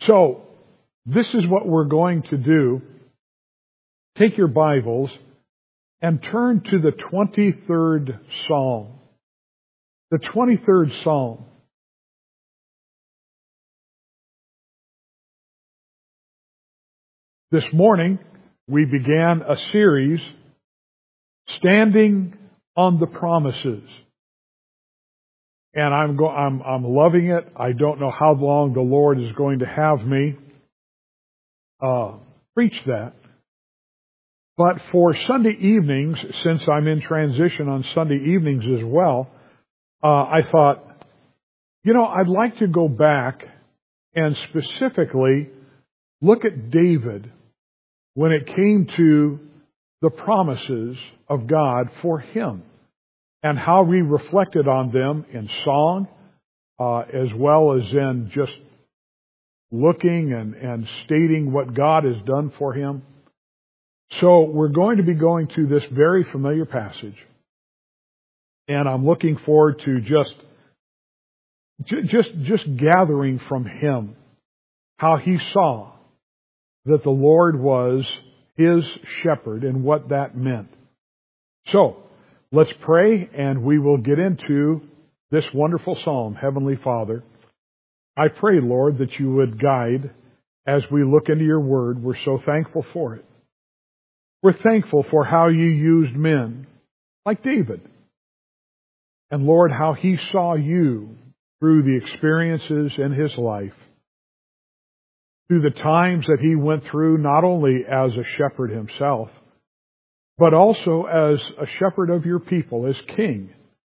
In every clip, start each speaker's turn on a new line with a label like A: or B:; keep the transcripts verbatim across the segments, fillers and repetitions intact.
A: So, this is what we're going to do. Take your Bibles and turn to the twenty-third Psalm. The twenty-third Psalm. This morning, we began a series, Standing on the Promises. And I'm, go- I'm, I'm loving it. I don't know how long the Lord is going to have me uh, preach that. But for Sunday evenings, since I'm in transition on Sunday evenings as well, uh, I thought, you know, I'd like to go back and specifically look at David when it came to the promises of God for him and how we reflected on them in song uh, as well as in just looking and, and stating what God has done for him. So we're going to be going to this very familiar passage, and I'm looking forward to just just just gathering from him how he saw that the Lord was his shepherd and what that meant. So let's pray, and we will get into this wonderful psalm. Heavenly Father, I pray, Lord, that you would guide as we look into your word. We're so thankful for it. We're thankful for how you used men like David. And Lord, how he saw you through the experiences in his life, through the times that he went through, not only as a shepherd himself, but also as a shepherd of your people, as king.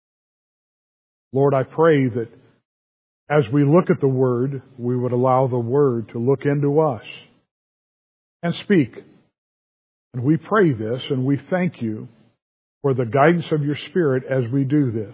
A: Lord, I pray that as we look at the Word, we would allow the Word to look into us and speak. And we pray this, and we thank you for the guidance of your Spirit as we do this.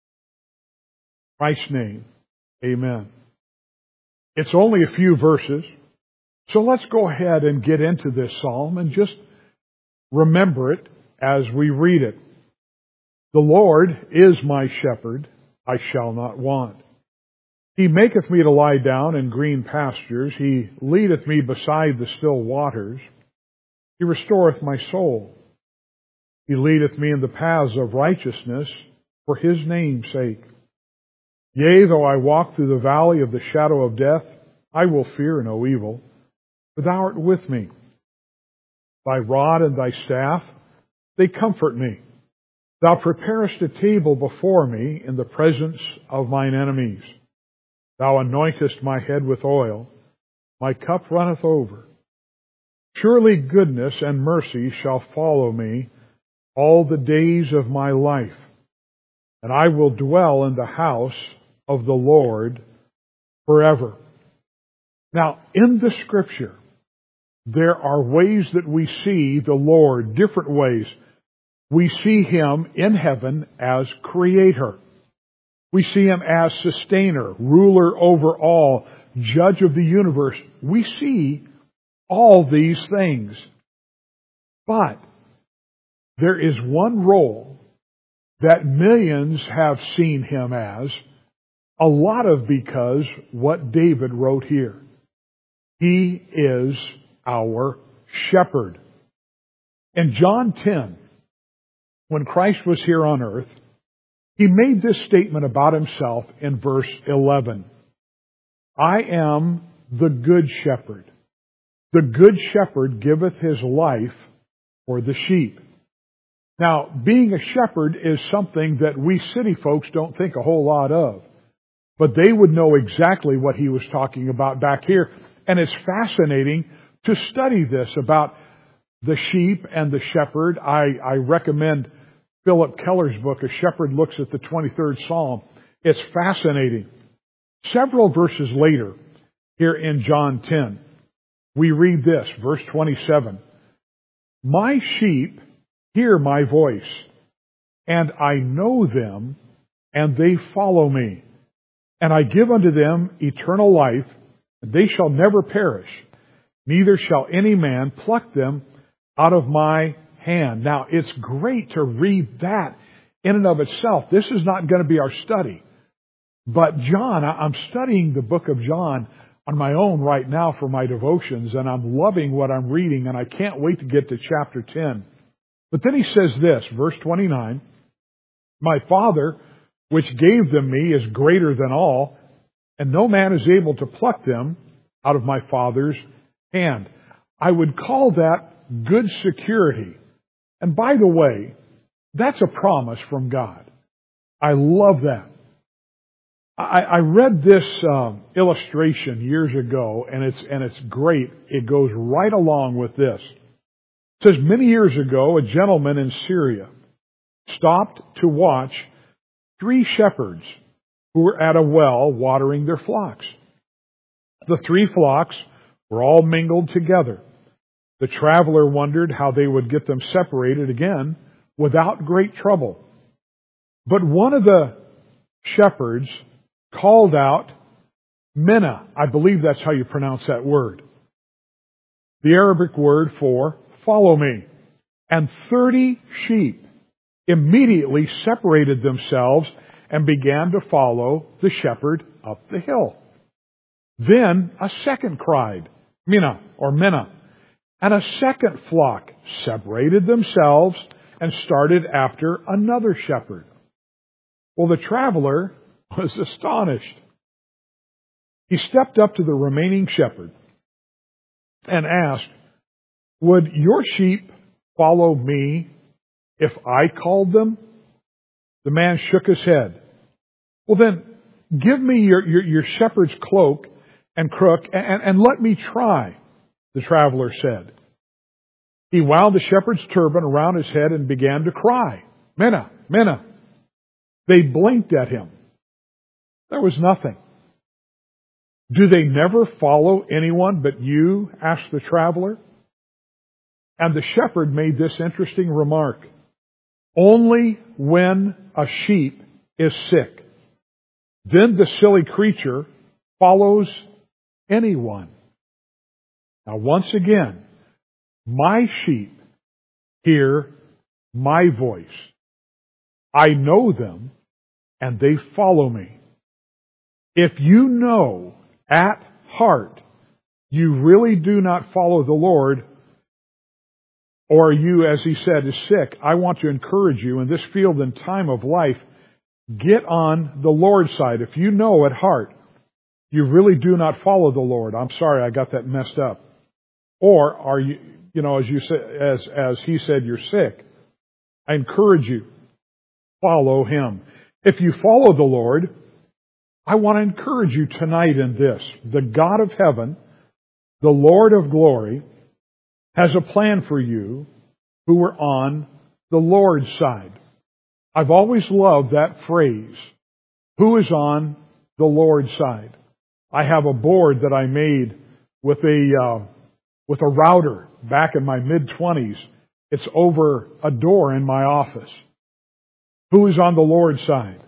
A: In Christ's name, amen. It's only a few verses, so let's go ahead and get into this psalm and just remember it as we read it. The Lord is my shepherd, I shall not want. He maketh me to lie down in green pastures. He leadeth me beside the still waters. He restoreth my soul. He leadeth me in the paths of righteousness for his name's sake. Yea, though I walk through the valley of the shadow of death, I will fear no evil, for thou art with me. Thy rod and thy staff, they comfort me. Thou preparest a table before me in the presence of mine enemies. Thou anointest my head with oil. My cup runneth over. Surely goodness and mercy shall follow me all the days of my life, and I will dwell in the house of the Lord forever. Now, in the Scripture, there are ways that we see the Lord, different ways. We see Him in heaven as Creator. We see Him as Sustainer, Ruler over all, Judge of the universe. We see all these things. But there is one role that millions have seen Him as, a lot of because what David wrote here. He is our shepherd. In John ten, when Christ was here on earth, He made this statement about Himself in verse eleven. I am the good shepherd. The good shepherd giveth his life for the sheep. Now, being a shepherd is something that we city folks don't think a whole lot of. But they would know exactly what he was talking about back here. And it's fascinating to study this about the sheep and the shepherd. I, I recommend Philip Keller's book, A Shepherd Looks at the twenty-third Psalm. It's fascinating. Several verses later, here in John ten, we read this, verse twenty-seven. My sheep hear my voice, and I know them, and they follow me. And I give unto them eternal life, and they shall never perish, neither shall any man pluck them out of my hand. Now, it's great to read that in and of itself. This is not going to be our study. But John, I'm studying the book of John. on my own right now for my devotions, and I'm loving what I'm reading, and I can't wait to get to chapter ten. But then he says this, verse twenty-nine, my Father, which gave them me, is greater than all, and no man is able to pluck them out of my Father's hand. I would call that good security. And by the way, that's a promise from God. I love that. I, I read this um, illustration years ago, and it's and it's great. It goes right along with this. It says, many years ago, a gentleman in Syria stopped to watch three shepherds who were at a well watering their flocks. The three flocks were all mingled together. The traveler wondered how they would get them separated again without great trouble. But one of the shepherds called out, Minna. I believe that's how you pronounce that word. The Arabic word for follow me. And thirty sheep immediately separated themselves and began to follow the shepherd up the hill. Then a second cried, Minna, or Minna. And a second flock separated themselves and started after another shepherd. Well, the traveler was astonished. He stepped up to the remaining shepherd and asked, would your sheep follow me if I called them? The man shook his head. Well, then, give me your, your, your shepherd's cloak and crook and, and let me try, the traveler said. He wound the shepherd's turban around his head and began to cry, Minna, Minna. They blinked at him. There was nothing. Do they never follow anyone but you? Asked the traveler. And the shepherd made this interesting remark. Only when a sheep is sick, then the silly creature follows anyone. Now once again, my sheep hear my voice. I know them and they follow me. If you know at heart you really do not follow the Lord, or you, as he said, is sick, I want to encourage you in this field and time of life, get on the Lord's side. If you know at heart you really do not follow the Lord, I'm sorry, I got that messed up. Or are you, you know, as you say, as as he said, you're sick. I encourage you, follow him. If you follow the Lord, I want to encourage you tonight in this. The God of heaven, the Lord of glory, has a plan for you who are on the Lord's side. I've always loved that phrase, who is on the Lord's side. I have a board that I made with a uh, with a router back in my mid-twenties. It's over a door in my office. Who is on the Lord's side?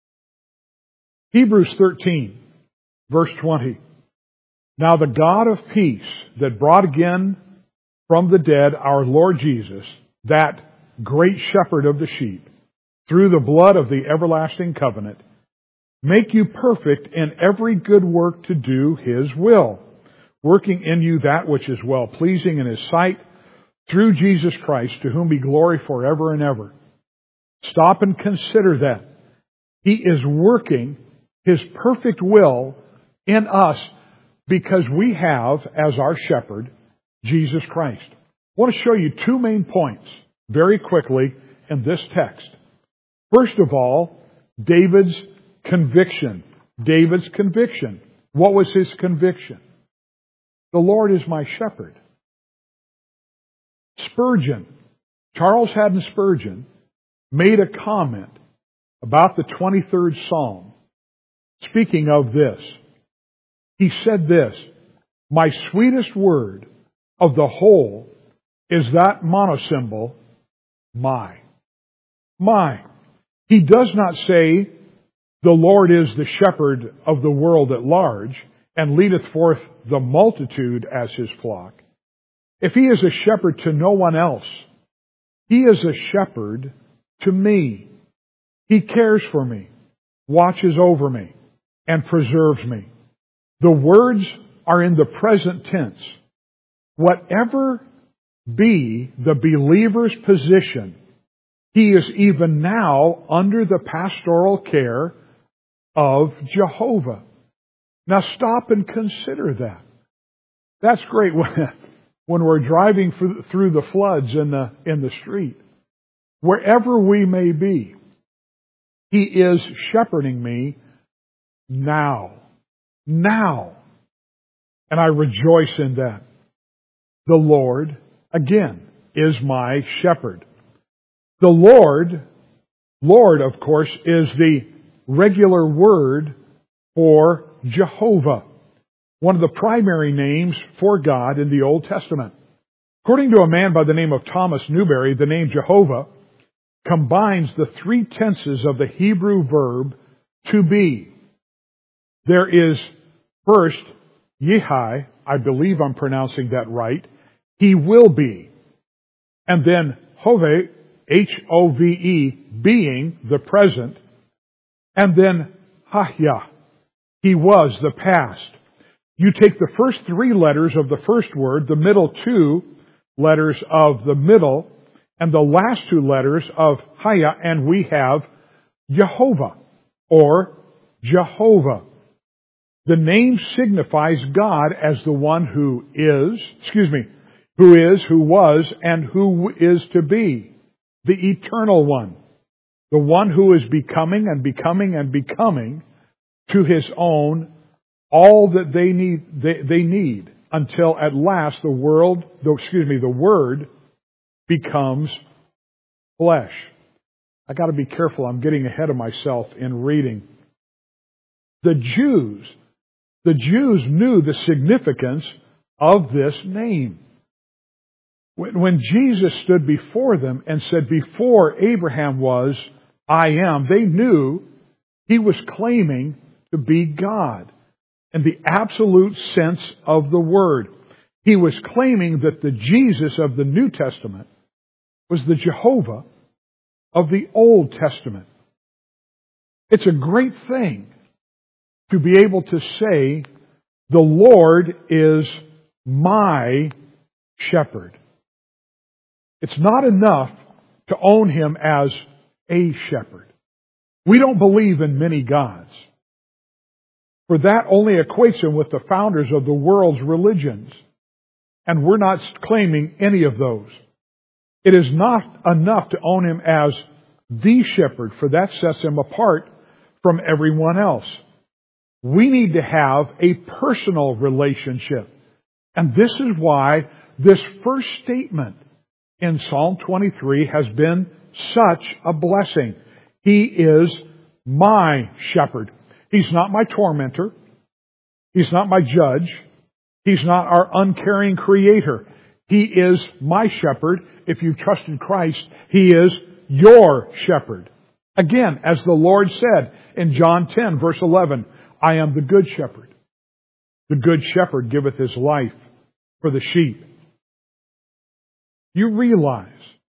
A: Hebrews thirteen, verse twenty. Now the God of peace that brought again from the dead our Lord Jesus, that great shepherd of the sheep, through the blood of the everlasting covenant, make you perfect in every good work to do his will, working in you that which is well-pleasing in his sight, through Jesus Christ, to whom be glory forever and ever. Stop and consider that. He is working his perfect will in us because we have, as our shepherd, Jesus Christ. I want to show you two main points very quickly in this text. First of all, David's conviction. David's conviction. What was his conviction? The Lord is my shepherd. Spurgeon, Charles Haddon Spurgeon, made a comment about the twenty-third Psalm, speaking of this. He said this, my sweetest word of the whole is that monosyllable, my. My. He does not say, the Lord is the shepherd of the world at large, and leadeth forth the multitude as his flock. If he is a shepherd to no one else, he is a shepherd to me. He cares for me, watches over me, and preserves me. The words are in the present tense. Whatever be the believer's position, he is even now under the pastoral care of Jehovah. Now stop and consider that. That's great when, when we're driving through the floods in the, in the street. Wherever we may be, He is shepherding me now. Now. And I rejoice in that. The Lord, again, is my shepherd. The Lord, Lord, of course, is the regular word for Jehovah, one of the primary names for God in the Old Testament. According to a man by the name of Thomas Newberry, the name Jehovah combines the three tenses of the Hebrew verb to be. There is first, Yehai, I believe I'm pronouncing that right, He will be. And then Hove, H O V E, being, the present. And then Hahya, He was, the past. You take the first three letters of the first word, the middle two letters of the middle, and the last two letters of Haya, and we have Jehovah, or Jehovah. The name signifies God as the one who is, excuse me, who is, who was, and who is to be. The eternal one. The one who is becoming and becoming and becoming to His own all that they need, they, they need until at last the world, the, excuse me, the Word becomes flesh. I got to be careful. I'm getting ahead of myself in reading. The Jews, the Jews knew the significance of this name. When, when Jesus stood before them and said, "Before Abraham was, I am," they knew He was claiming to be God in the absolute sense of the word. He was claiming that the Jesus of the New Testament was the Jehovah of the Old Testament. It's a great thing to be able to say, "The Lord is my shepherd." It's not enough to own Him as a shepherd. We don't believe in many gods, for that only equates Him with the founders of the world's religions, and we're not claiming any of those. It is not enough to own Him as the shepherd, for that sets Him apart from everyone else. We need to have a personal relationship. And this is why this first statement in Psalm twenty-three has been such a blessing. He is my shepherd. He's not my tormentor. He's not my judge. He's not our uncaring creator. He is my shepherd. If you trust in Christ, He is your shepherd. Again, as the Lord said in John ten, verse eleven, "I am the good shepherd. The good shepherd giveth his life for the sheep." You realize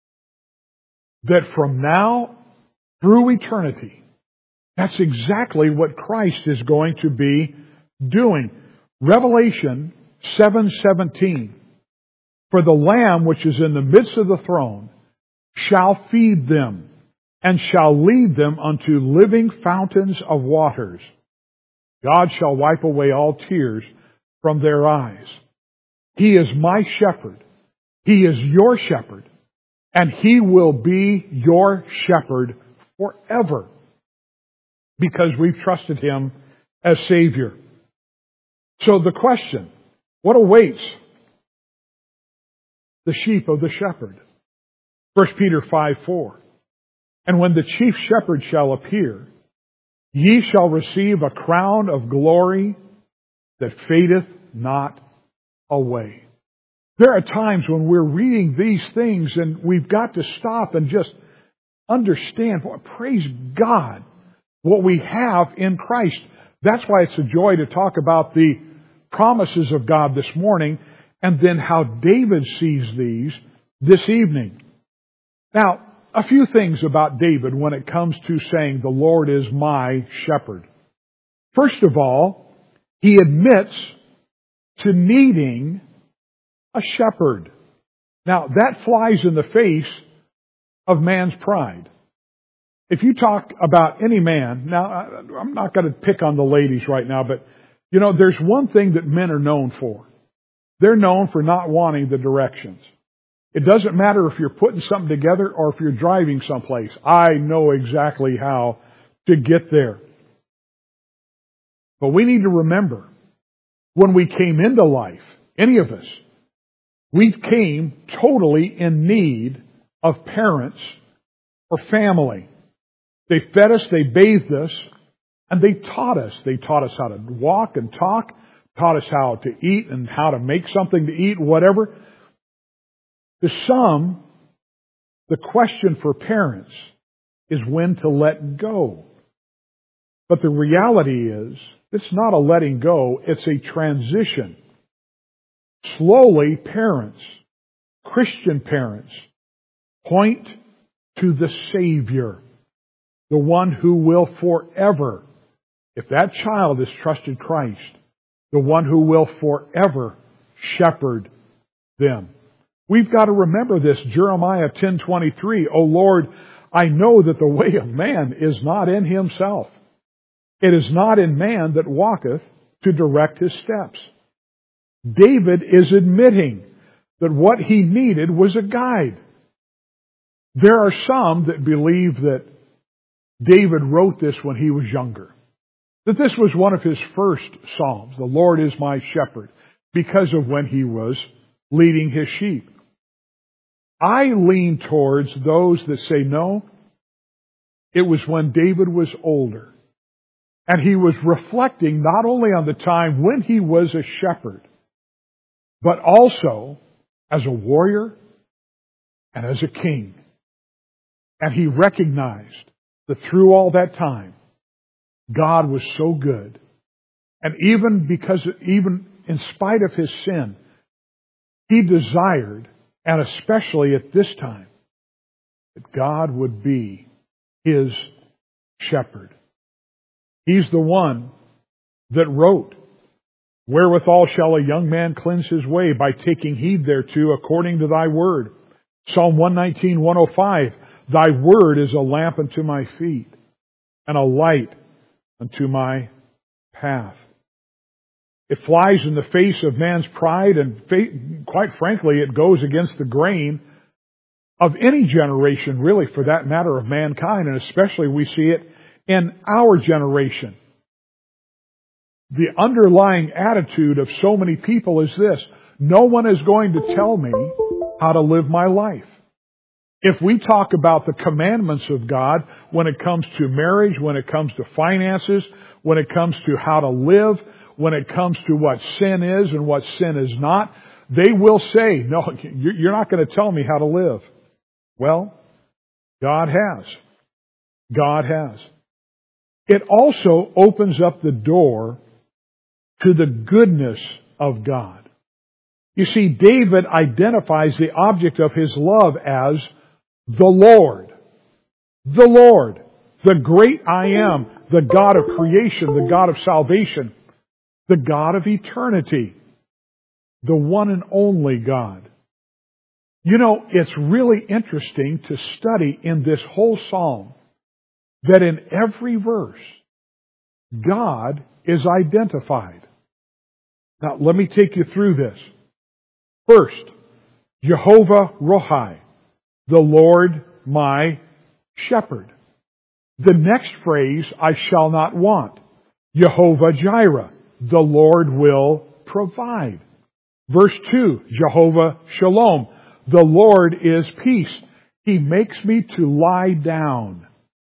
A: that from now through eternity, that's exactly what Christ is going to be doing. Revelation seven seventeen. "For the Lamb which is in the midst of the throne shall feed them, and shall lead them unto living fountains of waters. God shall wipe away all tears from their eyes." He is my shepherd. He is your shepherd. And He will be your shepherd forever, because we've trusted Him as Savior. So the question, what awaits the sheep of the shepherd? First Peter five four. "And when the chief shepherd shall appear, ye shall receive a crown of glory that fadeth not away." There are times when we're reading these things and we've got to stop and just understand, well, praise God, what we have in Christ. That's why it's a joy to talk about the promises of God this morning, and then how David sees these this evening. Now, a few things about David when it comes to saying, "The Lord is my shepherd." First of all, he admits to needing a shepherd. Now, that flies in the face of man's pride. If you talk about any man, now I'm not going to pick on the ladies right now, but you know, there's one thing that men are known for. They're known for not wanting the directions. It doesn't matter if you're putting something together or if you're driving someplace. I know exactly how to get there. But we need to remember, when we came into life, any of us, we came totally in need of parents or family. They fed us, they bathed us, and they taught us. They taught us how to walk and talk, taught us how to eat and how to make something to eat, whatever. To some, the question for parents is when to let go. But the reality is, it's not a letting go, it's a transition. Slowly, parents, Christian parents, point to the Savior, the one who will forever, if that child has trusted Christ, the one who will forever shepherd them. We've got to remember this, Jeremiah ten twenty-three, O Lord, I know that the way of man is not in himself. It is not in man that walketh to direct his steps. David is admitting that what he needed was a guide. There are some that believe that David wrote this when he was younger. That this was one of his first psalms, the Lord is my shepherd, because of when he was leading his sheep. I lean towards those that say no, it was when David was older. And he was reflecting not only on the time when he was a shepherd, but also as a warrior and as a king. And he recognized that through all that time, God was so good. And even because, even in spite of his sin, he desired, and especially at this time, that God would be his shepherd. He's the one that wrote, wherewithal shall a young man cleanse his way? By taking heed thereto according to thy word. Psalm one nineteen, one oh five, thy word is a lamp unto my feet and a light unto my path. It flies in the face of man's pride, and quite frankly, it goes against the grain of any generation, really, for that matter, of mankind, and especially we see it in our generation. The underlying attitude of so many people is this: no one is going to tell me how to live my life. If we talk about the commandments of God when it comes to marriage, when it comes to finances, when it comes to how to live, when it comes to what sin is and what sin is not, they will say, no, you're not going to tell me how to live. Well, God has. God has. It also opens up the door to the goodness of God. You see, David identifies the object of his love as the Lord. The Lord. The great I am. The God of creation. The God of salvation. The God of eternity. The one and only God. You know, it's really interesting to study in this whole psalm that in every verse, God is identified. Now, let me take you through this. First, Jehovah Rohi, the Lord my shepherd. The next phrase, I shall not want. Jehovah Jireh, the Lord will provide. Verse two, Jehovah Shalom, the Lord is peace. He makes me to lie down.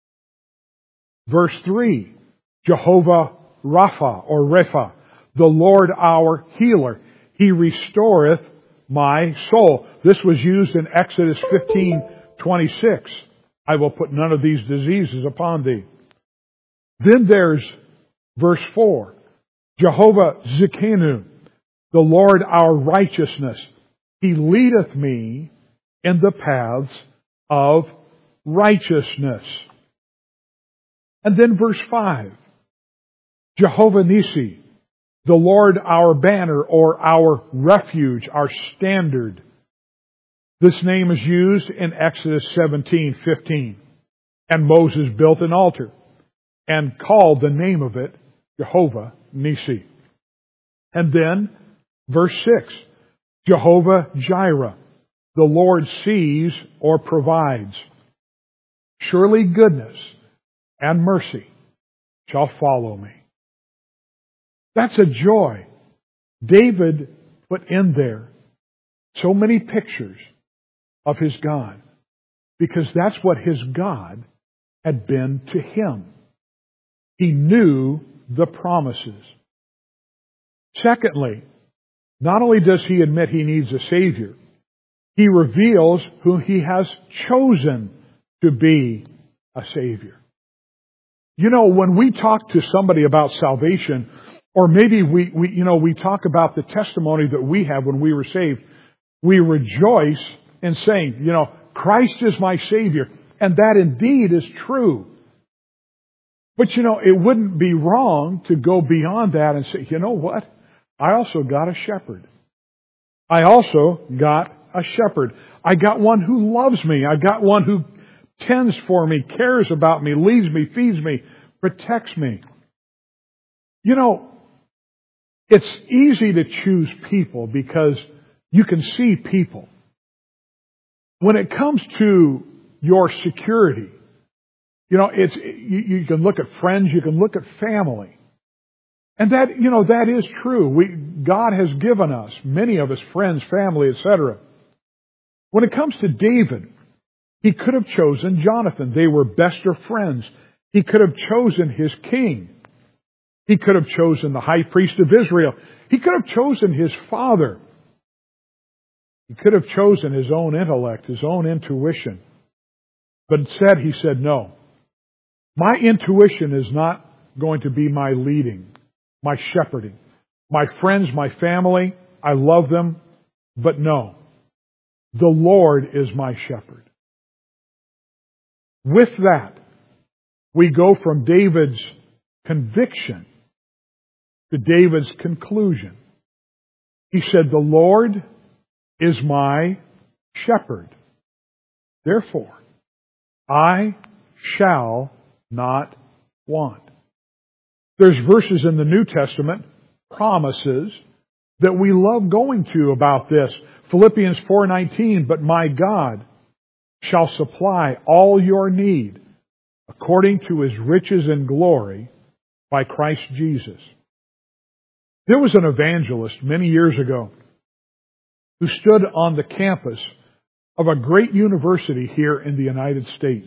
A: Verse three, Jehovah Rapha or Repha, the Lord our healer. He restoreth my soul. This was used in Exodus fifteen twenty-six. I will put none of these diseases upon thee. Then there's verse four, Jehovah Zikenu, the Lord our righteousness. He leadeth me in the paths of righteousness. And then verse five, Jehovah Nissi, The Lord our banner or our refuge, our standard. This name is used in Exodus seventeen fifteen. And Moses built an altar and called the name of it Jehovah Nissi. And then, verse six, Jehovah Jireh, the Lord sees or provides. Surely goodness and mercy shall follow me. That's a joy. David put in there so many pictures of his God, because that's what his God had been to him. He knew the promises. Secondly, not only does he admit he needs a Savior, he reveals who he has chosen to be a Savior. You know, when we talk to somebody about salvation, or maybe we, we, you know, we talk about the testimony that we have when we were saved, we rejoice in saying, you know, Christ is my Savior. And that indeed is true. But you know, it wouldn't be wrong to go beyond that and say, you know what? I also got a shepherd. I also got a shepherd. I got one who loves me. I got one who tends for me, cares about me, leads me, feeds me, protects me. You know, it's easy to choose people because you can see people. When it comes to your security, you know, it's you, you can look at friends, you can look at family. And that, you know, that is true. We God has given us, many of us, friends, family, et cetera. When it comes to David, he could have chosen Jonathan. They were best of friends. He could have chosen his king. He could have chosen the high priest of Israel. He could have chosen his father. He could have chosen his own intellect, his own intuition. But instead he said, no. My intuition is not going to be my leading, my shepherding. My friends, my family, I love them, but no. The Lord is my shepherd. With that, we go from David's conviction to David's conclusion. He said, the Lord is my shepherd. Therefore, I shall not want. There's verses in the New Testament, promises, that we love going to about this. Philippians four nineteen, but my God shall supply all your need according to His riches and glory by Christ Jesus. There was an evangelist many years ago who stood on the campus of a great university here in the United States.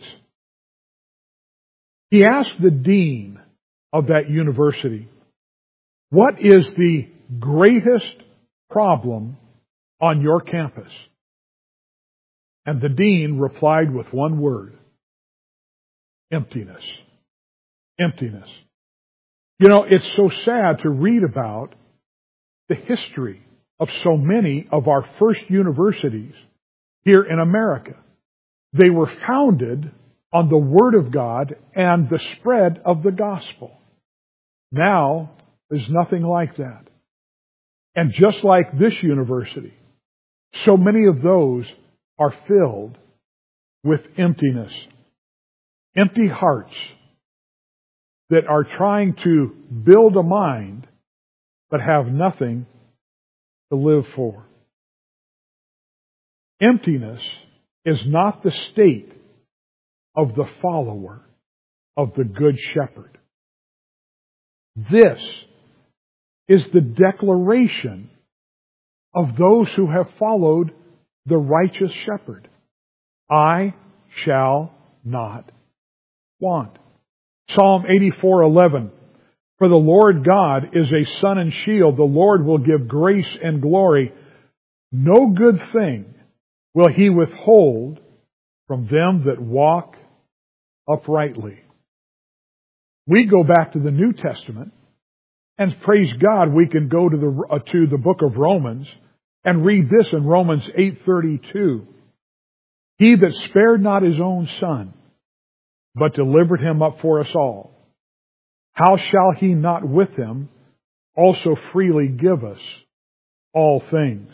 A: He asked the dean of that university, what is the greatest problem on your campus? And the dean replied with one word, emptiness. Emptiness. You know, it's so sad to read about the history of so many of our first universities here in America. They were founded on the Word of God and the spread of the gospel. Now, there's nothing like that. And just like this university, so many of those are filled with emptiness. Empty hearts that are trying to build a mind but have nothing to live for. Emptiness is not the state of the follower of the Good Shepherd. This is the declaration of those who have followed the righteous shepherd. I shall not want. Psalm eighty-four eleven. For the Lord God is a sun and shield. The Lord will give grace and glory. No good thing will He withhold from them that walk uprightly. We go back to the New Testament, and praise God, we can go to the uh, to the book of Romans and read this in Romans eight thirty-two. He that spared not His own Son, but delivered Him up for us all, how shall He not with Him also freely give us all things.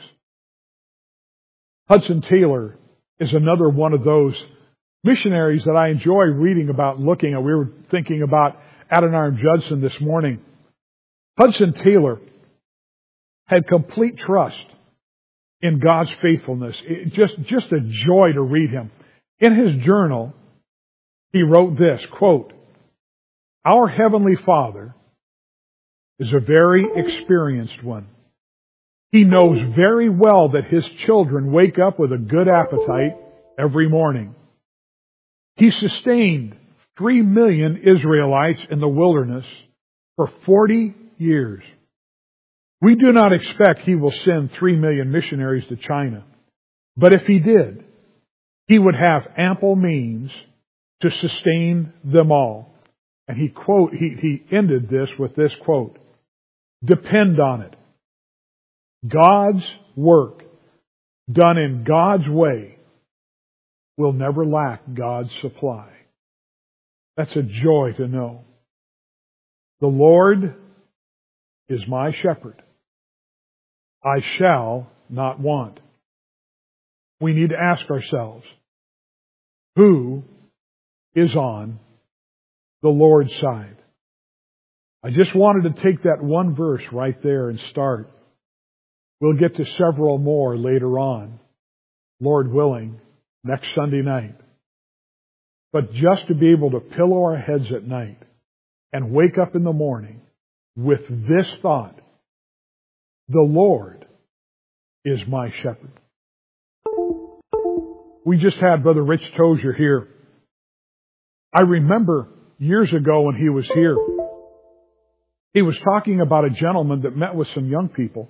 A: Hudson Taylor is another one of those missionaries that I enjoy reading about and looking at. We were thinking about Adoniram Judson this morning. Hudson Taylor had complete trust in God's faithfulness. It just, just a joy to read him. In his journal, he wrote this, quote, "Our Heavenly Father is a very experienced one. He knows very well that His children wake up with a good appetite every morning. He sustained three million Israelites in the wilderness for forty years. We do not expect He will send three million missionaries to China. But if He did, He would have ample means to sustain them all." And he quote, he, he ended this with this quote, "Depend on it. God's work, done in God's way, will never lack God's supply." That's a joy to know. The Lord is my shepherd. I shall not want. We need to ask ourselves, who is on the Lord's side? I just wanted to take that one verse right there and start. We'll get to several more later on, Lord willing, next Sunday night. But just to be able to pillow our heads at night and wake up in the morning with this thought, the Lord is my shepherd. We just had Brother Rich Tozier here. I remember years ago when he was here, he was talking about a gentleman that met with some young people.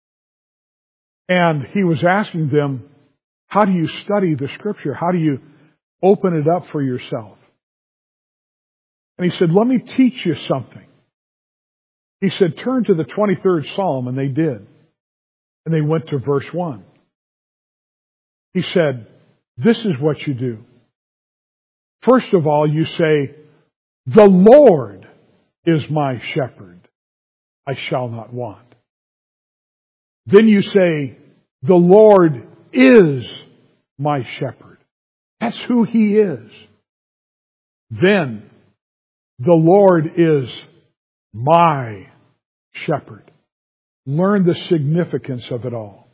A: And he was asking them, how do you study the Scripture? How do you open it up for yourself? And he said, let me teach you something. He said, turn to the twenty-third Psalm, and they did. And they went to verse one. He said, this is what you do. First of all, you say, the Lord is my shepherd. I shall not want. Then you say, the Lord is my shepherd. That's who He is. Then, the Lord is my shepherd. Learn the significance of it all.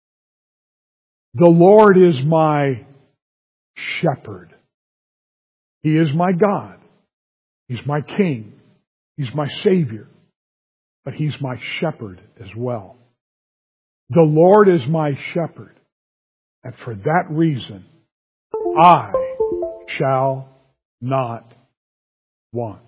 A: The Lord is my shepherd. He is my God. He's my King. He's my Savior. But He's my shepherd as well. The Lord is my shepherd. And for that reason, I shall not want.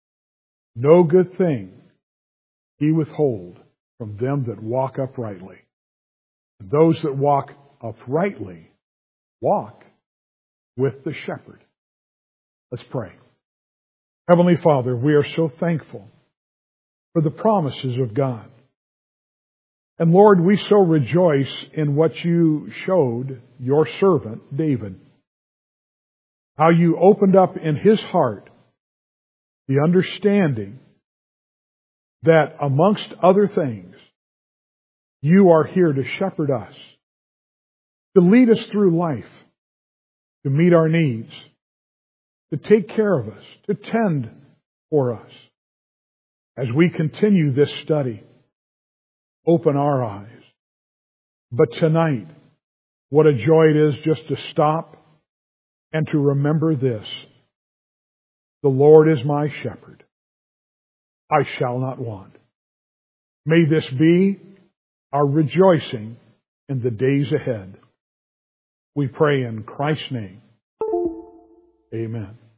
A: No good thing He withhold from them that walk uprightly. And those that walk uprightly walk with the shepherd. Let's pray. Heavenly Father, we are so thankful for the promises of God. And Lord, we so rejoice in what You showed Your servant, David. How You opened up in his heart the understanding that amongst other things, You are here to shepherd us, to lead us through life, to meet our needs, to take care of us, to tend for us. As we continue this study, open our eyes. But tonight, what a joy it is just to stop and to remember this. The Lord is my shepherd. I shall not want. May this be our rejoicing in the days ahead. We pray in Christ's name. Amen.